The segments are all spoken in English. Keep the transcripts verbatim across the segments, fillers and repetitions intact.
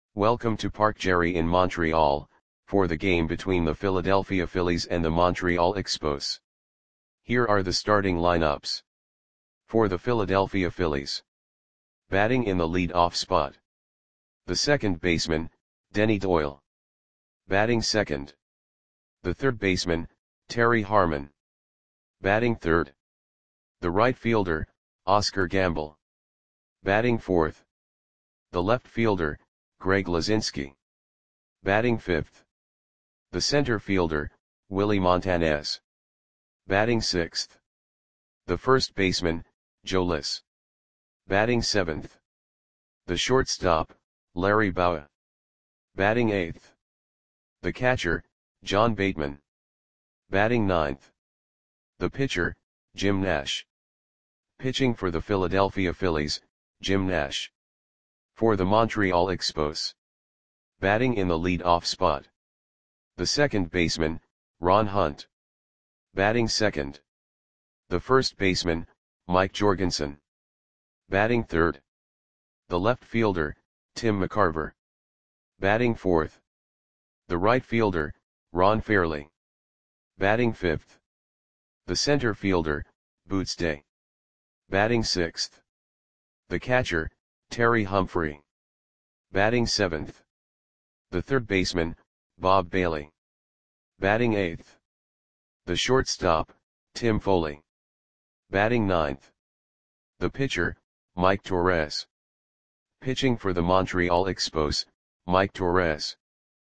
Welcome to Parc Jerry in Montreal, for the game between the Philadelphia Phillies and the Montreal Expos. Here are the starting lineups. For the Philadelphia Phillies. Batting in the lead-off spot. The second baseman, Denny Doyle. Batting second. The third baseman, Terry Harmon. Batting third. The right fielder, Oscar Gamble. Batting fourth. The left fielder, Greg Luzinski. Batting fifth. The center fielder, Willie Montanez. Batting sixth. The first baseman, Joe Liss. Batting seventh. The shortstop, Larry Bowa. Batting eighth. The catcher, John Bateman. Batting ninth. The pitcher, Jim Nash. Pitching for the Philadelphia Phillies, Jim Nash. For the Montreal Expos. Batting in the lead-off spot. The second baseman, Ron Hunt. Batting second. The first baseman, Mike Jorgensen. Batting third. The left fielder, Tim McCarver. Batting fourth. The right fielder, Ron Fairly. Batting fifth. The center fielder, Boots Day. Batting sixth. The catcher, Terry Humphrey. Batting seventh. The third baseman, Bob Bailey. Batting eighth. The shortstop, Tim Foley. Batting ninth. The pitcher, Mike Torres. Pitching for the Montreal Expos, Mike Torres.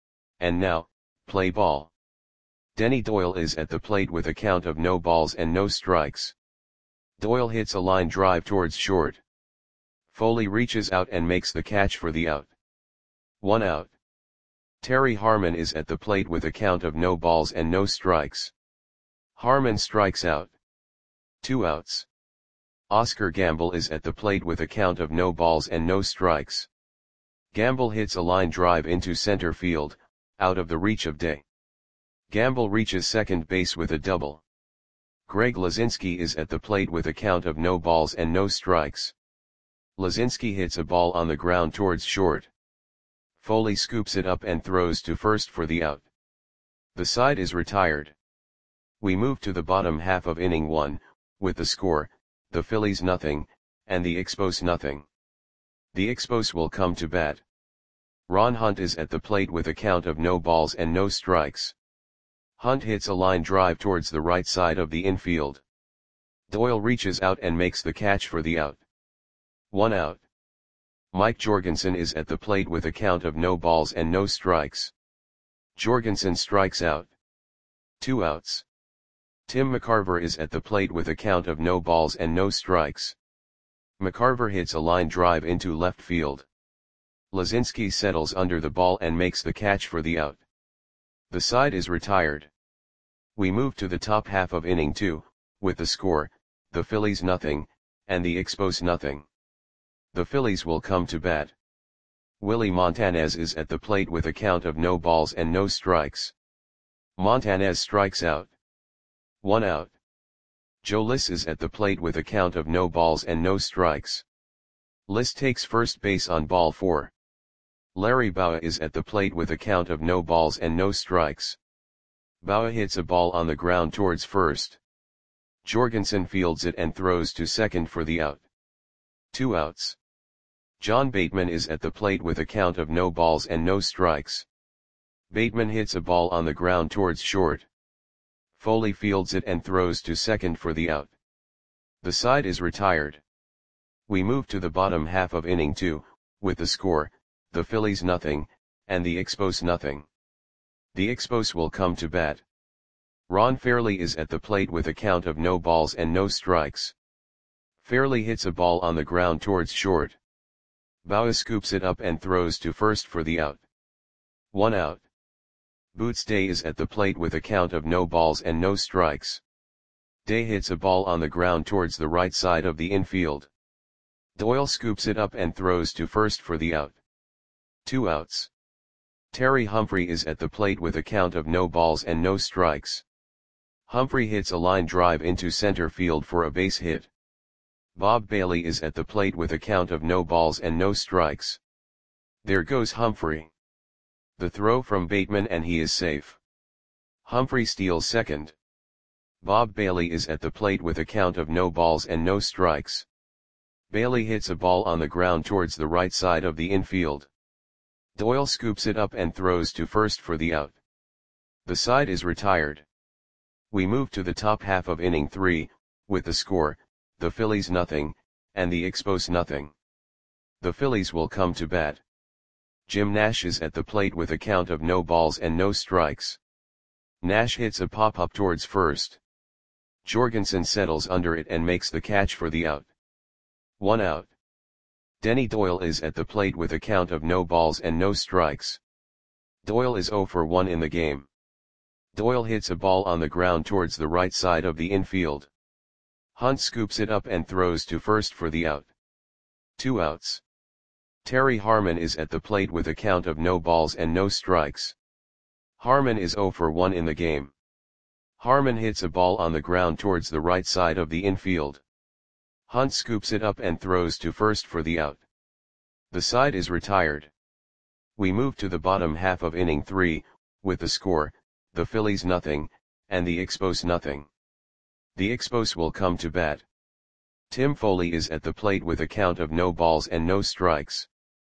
And now, play ball. Denny Doyle is at the plate with a count of no balls and no strikes. Doyle hits a line drive towards short. Foley reaches out and makes the catch for the out. One out. Terry Harmon is at the plate with a count of no balls and no strikes. Harmon strikes out. Two outs. Oscar Gamble is at the plate with a count of no balls and no strikes. Gamble hits a line drive into center field, out of the reach of Day. Gamble reaches second base with a double. Greg Luzinski is at the plate with a count of no balls and no strikes. Luzinski hits a ball on the ground towards short. Foley scoops it up and throws to first for the out. The side is retired. We move to the bottom half of inning one, with the score, the Phillies nothing, and the Expos nothing. The Expos will come to bat. Ron Hunt is at the plate with a count of no balls and no strikes. Hunt hits a line drive towards the right side of the infield. Doyle reaches out and makes the catch for the out. One out. Mike Jorgensen is at the plate with a count of no balls and no strikes. Jorgensen strikes out. Two outs. Tim McCarver is at the plate with a count of no balls and no strikes. McCarver hits a line drive into left field. Luzinski settles under the ball and makes the catch for the out. The side is retired. We move to the top half of inning two, with the score, the Phillies nothing, and the Expos nothing. The Phillies will come to bat. Willie Montanez is at the plate with a count of no balls and no strikes. Montanez strikes out. One out. Joe Liss is at the plate with a count of no balls and no strikes. Liss takes first base on ball four. Larry Bowa is at the plate with a count of no balls and no strikes. Bowa hits a ball on the ground towards first. Jorgensen fields it and throws to second for the out. Two outs. John Bateman is at the plate with a count of no balls and no strikes. Bateman hits a ball on the ground towards short. Foley fields it and throws to second for the out. The side is retired. We move to the bottom half of inning two, with the score, the Phillies nothing, and the Expos nothing. The Expos will come to bat. Ron Fairly is at the plate with a count of no balls and no strikes. Fairly hits a ball on the ground towards short. Bowa scoops it up and throws to first for the out. One out. Boots Day is at the plate with a count of no balls and no strikes. Day hits a ball on the ground towards the right side of the infield. Doyle scoops it up and throws to first for the out. Two outs. Terry Humphrey is at the plate with a count of no balls and no strikes. Humphrey hits a line drive into center field for a base hit. Bob Bailey is at the plate with a count of no balls and no strikes. There goes Humphrey. The throw from Bateman and he is safe. Humphrey steals second. Bob Bailey is at the plate with a count of no balls and no strikes. Bailey hits a ball on the ground towards the right side of the infield. Doyle scoops it up and throws to first for the out. The side is retired. We move to the top half of inning three, with the score, the Phillies nothing, and the Expos nothing. The Phillies will come to bat. Jim Nash is at the plate with a count of no balls and no strikes. Nash hits a pop-up towards first. Jorgensen settles under it and makes the catch for the out. One out. Denny Doyle is at the plate with a count of no balls and no strikes. Doyle is zero for one in the game. Doyle hits a ball on the ground towards the right side of the infield. Hunt scoops it up and throws to first for the out. Two outs. Terry Harmon is at the plate with a count of no balls and no strikes. Harmon is zero for one in the game. Harmon hits a ball on the ground towards the right side of the infield. Hunt scoops it up and throws to first for the out. The side is retired. We move to the bottom half of inning three, with the score, the Phillies nothing, and the Expos nothing. The Expos will come to bat. Tim Foley is at the plate with a count of no balls and no strikes.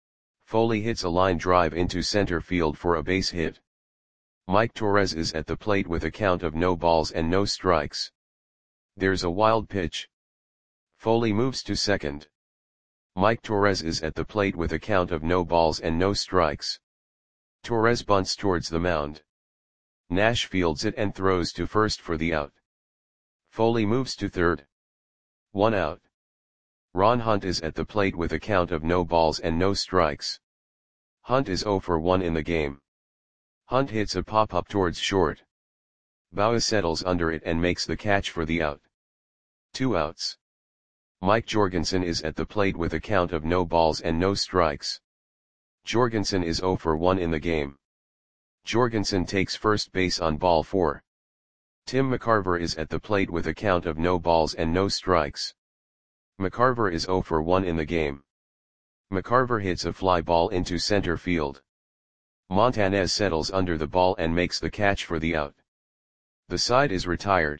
Foley hits a line drive into center field for a base hit. Mike Torres is at the plate with a count of no balls and no strikes. There's a wild pitch. Foley moves to second. Mike Torres is at the plate with a count of no balls and no strikes. Torres bunts towards the mound. Nash fields it and throws to first for the out. Foley moves to third. One out. Ron Hunt is at the plate with a count of no balls and no strikes. Hunt is zero for one in the game. Hunt hits a pop-up towards short. Bauer settles under it and makes the catch for the out. Two outs. Mike Jorgensen is at the plate with a count of no balls and no strikes. Jorgensen is zero for one in the game. Jorgensen takes first base on ball four. Tim McCarver is at the plate with a count of no balls and no strikes. McCarver is zero for one in the game. McCarver hits a fly ball into center field. Montanez settles under the ball and makes the catch for the out. The side is retired.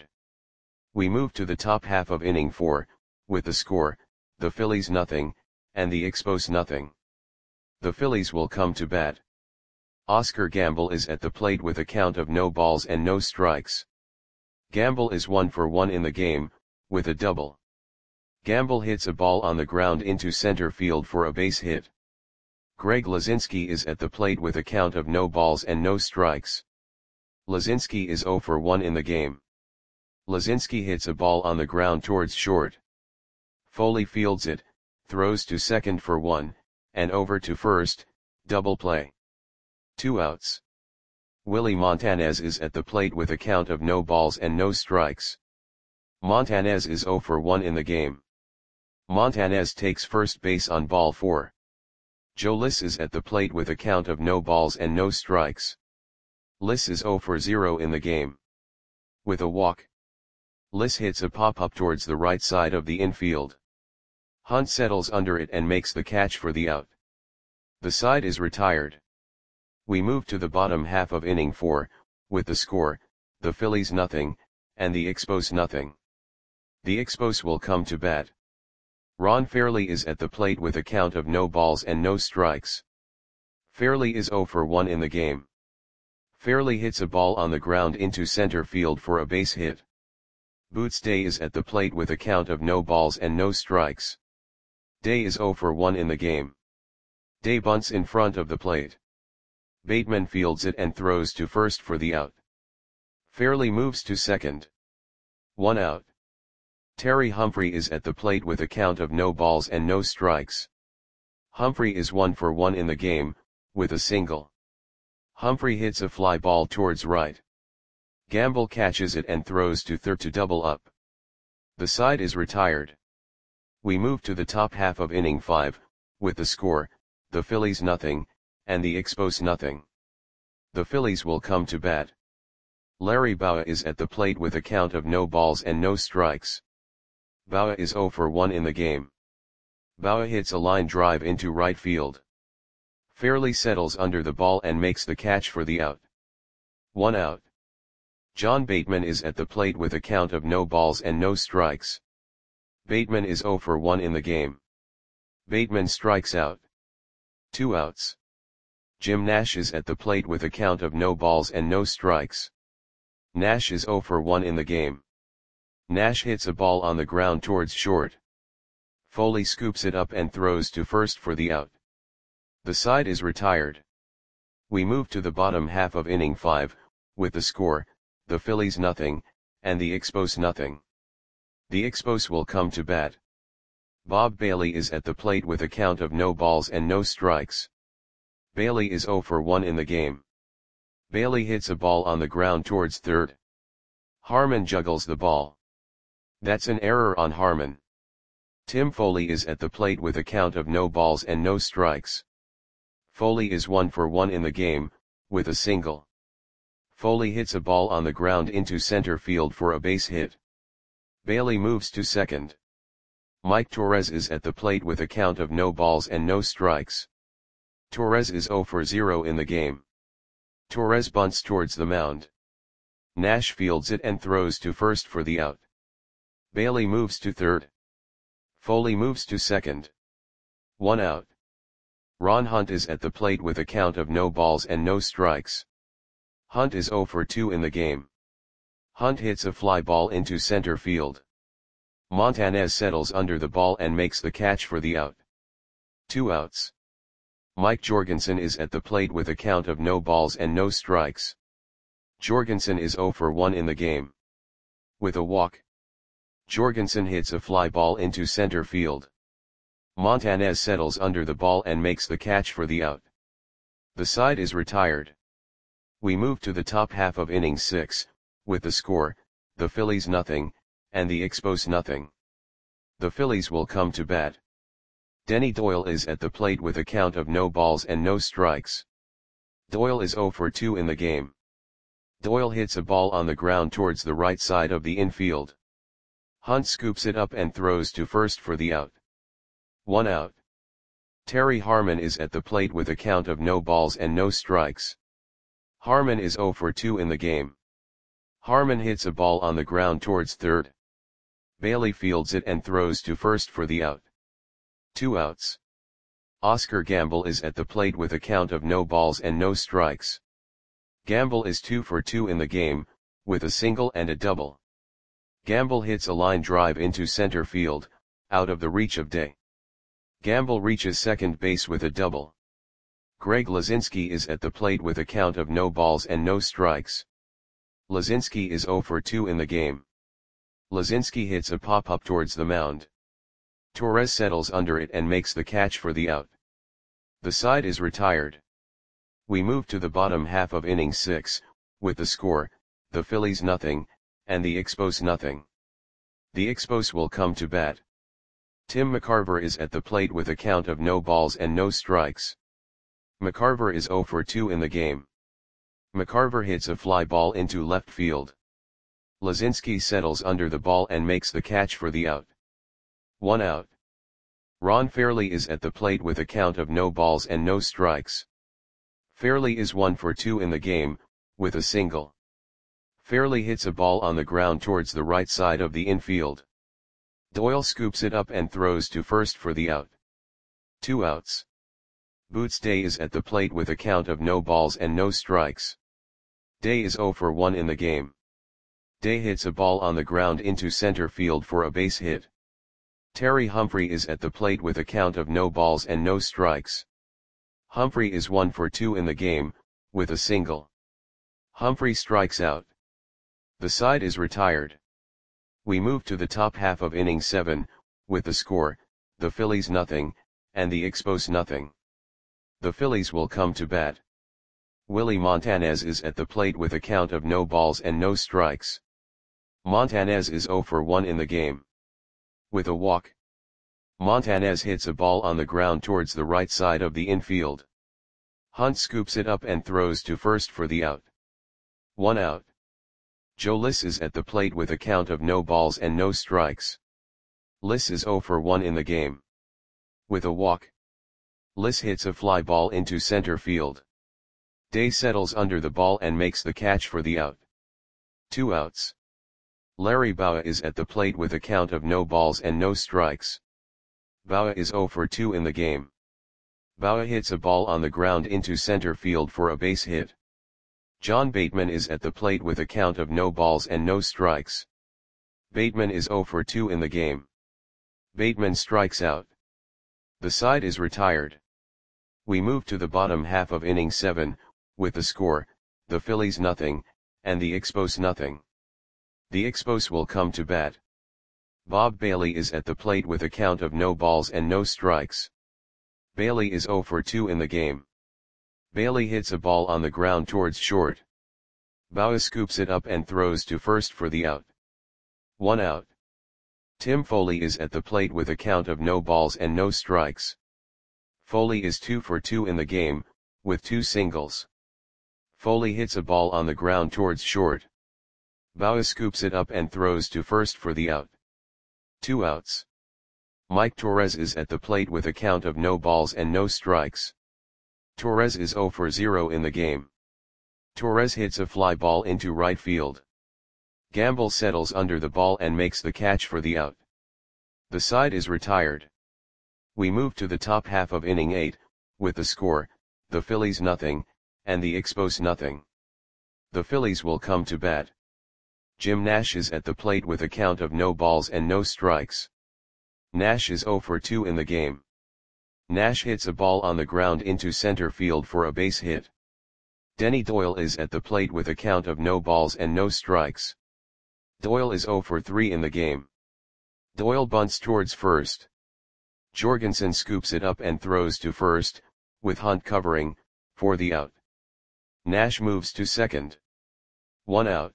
We move to the top half of inning four, with the score, the Phillies nothing, and the Expos nothing. The Phillies will come to bat. Oscar Gamble is at the plate with a count of no balls and no strikes. Gamble is one for one in the game, with a double. Gamble hits a ball on the ground into center field for a base hit. Greg Lazinski is at the plate with a count of no balls and no strikes. Lazinski is zero for one in the game. Lazinski hits a ball on the ground towards short. Foley fields it, throws to second for one, and over to first, double play. Two outs. Willie Montanez is at the plate with a count of no balls and no strikes. Montanez is zero for one in the game. Montanez takes first base on ball four. Joe Liss is at the plate with a count of no balls and no strikes. Liss is zero for zero in the game. With a walk. Liss hits a pop-up towards the right side of the infield. Hunt settles under it and makes the catch for the out. The side is retired. We move to the bottom half of inning four, with the score, the Phillies nothing, and the Expos nothing. The Expos will come to bat. Ron Fairley is at the plate with a count of no balls and no strikes. Fairley is zero for one in the game. Fairley hits a ball on the ground into center field for a base hit. Boots Day is at the plate with a count of no balls and no strikes. Day is zero for one in the game. Day bunts in front of the plate. Bateman fields it and throws to first for the out. Fairley moves to second. One out. Terry Humphrey is at the plate with a count of no balls and no strikes. Humphrey is one for one in the game, with a single. Humphrey hits a fly ball towards right. Gamble catches it and throws to third to double up. The side is retired. We move to the top half of inning five, with the score, the Phillies nothing, and the Expos nothing. The Phillies will come to bat. Larry Bowa is at the plate with a count of no balls and no strikes. Bowa is zero for one in the game. Bowa hits a line drive into right field. Fairly settles under the ball and makes the catch for the out. One out. John Bateman is at the plate with a count of no balls and no strikes. Bateman is zero for one in the game. Bateman strikes out. Two outs. Jim Nash is at the plate with a count of no balls and no strikes. Nash is zero for one in the game. Nash hits a ball on the ground towards short. Foley scoops it up and throws to first for the out. The side is retired. We move to the bottom half of inning five, with the score, the Phillies nothing, and the Expos nothing. The Expos will come to bat. Bob Bailey is at the plate with a count of no balls and no strikes. Bailey is zero for one in the game. Bailey hits a ball on the ground towards third. Harmon juggles the ball. That's an error on Harmon. Tim Foley is at the plate with a count of no balls and no strikes. Foley is one for one in the game, with a single. Foley hits a ball on the ground into center field for a base hit. Bailey moves to second. Mike Torres is at the plate with a count of no balls and no strikes. Torres is zero for zero in the game. Torres bunts towards the mound. Nash fields it and throws to first for the out. Bailey moves to third. Foley moves to second. One out. Ron Hunt is at the plate with a count of no balls and no strikes. Hunt is zero for two in the game. Hunt hits a fly ball into center field. Montanez settles under the ball and makes the catch for the out. Two outs. Mike Jorgensen is at the plate with a count of no balls and no strikes. Jorgensen is zero for one in the game. With a walk. Jorgensen hits a fly ball into center field. Montanez settles under the ball and makes the catch for the out. The side is retired. We move to the top half of inning six, with the score, the Phillies nothing, and the Expos nothing. The Phillies will come to bat. Denny Doyle is at the plate with a count of no balls and no strikes. Doyle is zero for two in the game. Doyle hits a ball on the ground towards the right side of the infield. Hunt scoops it up and throws to first for the out. One out. Terry Harmon is at the plate with a count of no balls and no strikes. Harmon is zero for two in the game. Harmon hits a ball on the ground towards third. Bailey fields it and throws to first for the out. Two outs. Oscar Gamble is at the plate with a count of no balls and no strikes. Gamble is two for two in the game, with a single and a double. Gamble hits a line drive into center field, out of the reach of Day. Gamble reaches second base with a double. Greg Lazinski is at the plate with a count of no balls and no strikes. Lazinski is zero for two in the game. Lazinski hits a pop-up towards the mound. Torres settles under it and makes the catch for the out. The side is retired. We move to the bottom half of inning six, with the score, the Phillies nothing, and the Expos nothing. The Expos will come to bat. Tim McCarver is at the plate with a count of no balls and no strikes. McCarver is zero for two in the game. McCarver hits a fly ball into left field. Lazinski settles under the ball and makes the catch for the out. One out. Ron Fairley is at the plate with a count of no balls and no strikes. Fairley is one for two in the game, with a single. Fairley hits a ball on the ground towards the right side of the infield. Doyle scoops it up and throws to first for the out. Two outs. Boots Day is at the plate with a count of no balls and no strikes. Day is zero for one in the game. Day hits a ball on the ground into center field for a base hit. Terry Humphrey is at the plate with a count of no balls and no strikes. Humphrey is one for two in the game, with a single. Humphrey strikes out. The side is retired. We move to the top half of inning seven, with the score, the Phillies nothing, and the Expos nothing. The Phillies will come to bat. Willie Montanez is at the plate with a count of no balls and no strikes. Montanez is zero for one in the game. With a walk. Montanez hits a ball on the ground towards the right side of the infield. Hunt scoops it up and throws to first for the out. One out. Joe Liss is at the plate with a count of no balls and no strikes. Liss is zero for one in the game. With a walk. Liss hits a fly ball into center field. Day settles under the ball and makes the catch for the out. Two outs. Larry Bowa is at the plate with a count of no balls and no strikes. Bowa is zero for two in the game. Bowa hits a ball on the ground into center field for a base hit. John Bateman is at the plate with a count of no balls and no strikes. Bateman is zero for two in the game. Bateman strikes out. The side is retired. We move to the bottom half of inning seven, with the score, the Phillies nothing, and the Expos nothing. The Expos will come to bat. Bob Bailey is at the plate with a count of no balls and no strikes. Bailey is zero for two in the game. Bailey hits a ball on the ground towards short. Bowa scoops it up and throws to first for the out. One out. Tim Foley is at the plate with a count of no balls and no strikes. Foley is two for two in the game, with two singles. Foley hits a ball on the ground towards short. Bowa scoops it up and throws to first for the out. Two outs. Mike Torres is at the plate with a count of no balls and no strikes. Torres is zero for zero in the game. Torres hits a fly ball into right field. Gamble settles under the ball and makes the catch for the out. The side is retired. We move to the top half of inning eight, with the score, the Phillies nothing, and the Expos nothing. The Phillies will come to bat. Jim Nash is at the plate with a count of no balls and no strikes. Nash is zero for two in the game. Nash hits a ball on the ground into center field for a base hit. Denny Doyle is at the plate with a count of no balls and no strikes. Doyle is zero for three in the game. Doyle bunts towards first. Jorgensen scoops it up and throws to first, with Hunt covering, for the out. Nash moves to second. One out.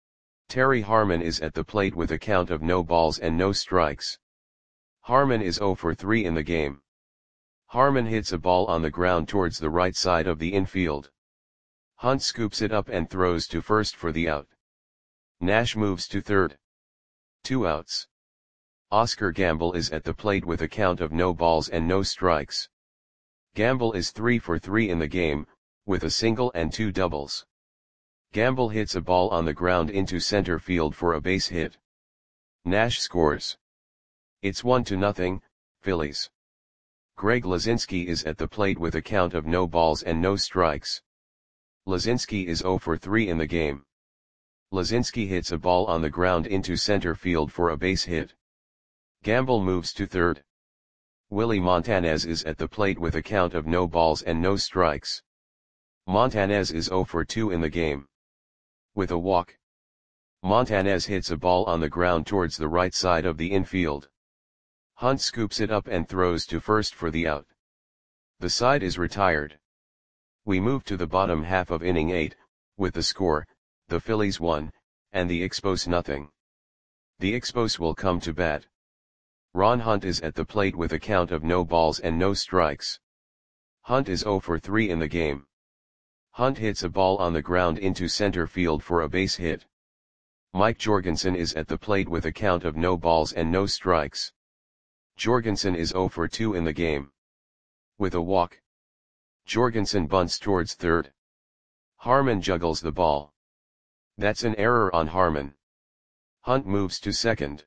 Terry Harmon is at the plate with a count of no balls and no strikes. Harmon is zero for three in the game. Harmon hits a ball on the ground towards the right side of the infield. Hunt scoops it up and throws to first for the out. Nash moves to third. Two outs. Oscar Gamble is at the plate with a count of no balls and no strikes. Gamble is three for three in the game, with a single and two doubles. Gamble hits a ball on the ground into center field for a base hit. Nash scores. It's one to nothing, Phillies. Greg Lazinski is at the plate with a count of no balls and no strikes. Lazinski is zero for three in the game. Lazinski hits a ball on the ground into center field for a base hit. Gamble moves to third. Willie Montanez is at the plate with a count of no balls and no strikes. Montanez is zero for two in the game. With a walk. Montanez hits a ball on the ground towards the right side of the infield. Hunt scoops it up and throws to first for the out. The side is retired. We move to the bottom half of inning eight, with the score, the Phillies one, and the Expos nothing. The Expos will come to bat. Ron Hunt is at the plate with a count of no balls and no strikes. Hunt is zero for three in the game. Hunt hits a ball on the ground into center field for a base hit. Mike Jorgensen is at the plate with a count of no balls and no strikes. Jorgensen is zero for two in the game. With a walk. Jorgensen bunts towards third. Harmon juggles the ball. That's an error on Harmon. Hunt moves to second.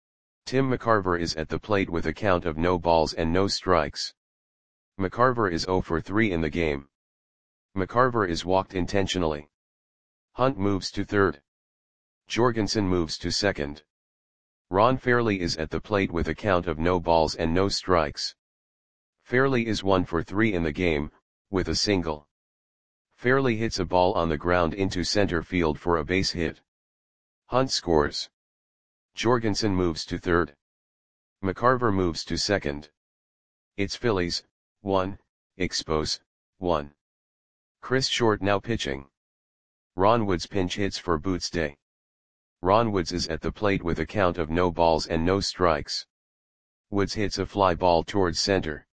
Tim McCarver is at the plate with a count of no balls and no strikes. McCarver is zero for three in the game. McCarver is walked intentionally. Hunt moves to third. Jorgensen moves to second. Ron Fairley is at the plate with a count of no balls and no strikes. Fairley is one for three in the game, with a single. Fairley hits a ball on the ground into center field for a base hit. Hunt scores. Jorgensen moves to third. McCarver moves to second. It's Phillies, one, Expos, one. Chris Short now pitching. Ron Woods pinch hits for Boots Day. Ron Woods is at the plate with a count of no balls and no strikes. Woods hits a fly ball towards center.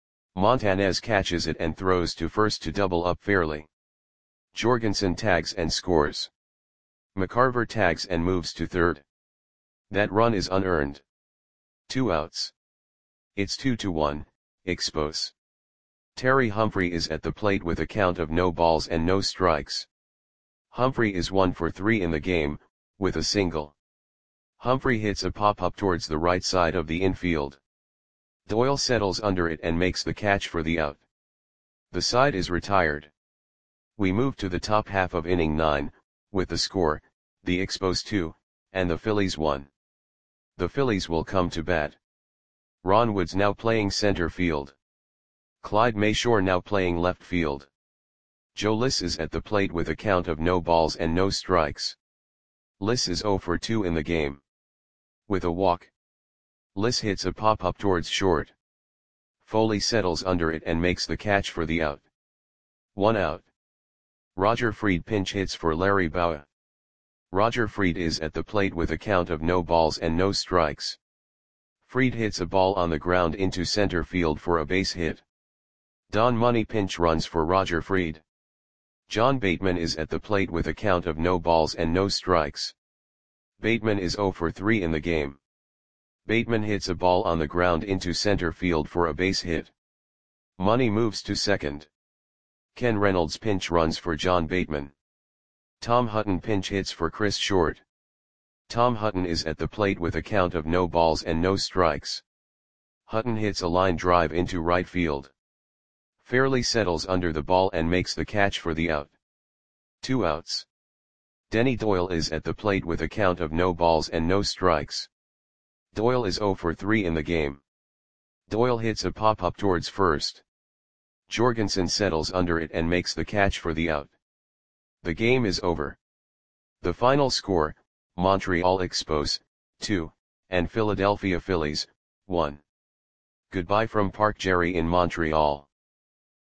Montanez catches it and throws to first to double up Fairley. Jorgensen tags and scores. McCarver tags and moves to third. That run is unearned. Two outs. It's two to one, Expos. Terry Humphrey is at the plate with a count of no balls and no strikes. Humphrey is one for three in the game, with a single. Humphrey hits a pop-up towards the right side of the infield. Doyle settles under it and makes the catch for the out. The side is retired. We move to the top half of inning nine, with the score, the Expos two, and the Phillies one. The Phillies will come to bat. Ron Woods now playing center field. Clyde Mayshore now playing left field. Joe Liss is at the plate with a count of no balls and no strikes. Liss is oh for two in the game. With a walk. Liss hits a pop-up towards short. Foley settles under it and makes the catch for the out. One out. Roger Freed pinch hits for Larry Bowa. Roger Freed is at the plate with a count of no balls and no strikes. Freed hits a ball on the ground into center field for a base hit. Don Money pinch runs for Roger Freed. John Bateman is at the plate with a count of no balls and no strikes. Bateman is oh for three in the game. Bateman hits a ball on the ground into center field for a base hit. Money moves to second. Ken Reynolds pinch runs for John Bateman. Tom Hutton pinch hits for Chris Short. Tom Hutton is at the plate with a count of no balls and no strikes. Hutton hits a line drive into right field. Fairley settles under the ball and makes the catch for the out. Two outs. Denny Doyle is at the plate with a count of no balls and no strikes. Doyle is oh for three in the game. Doyle hits a pop-up towards first. Jorgensen settles under it and makes the catch for the out. The game is over. The final score, Montreal Expos, two, and Philadelphia Phillies, one. Goodbye from Park Jerry in Montreal.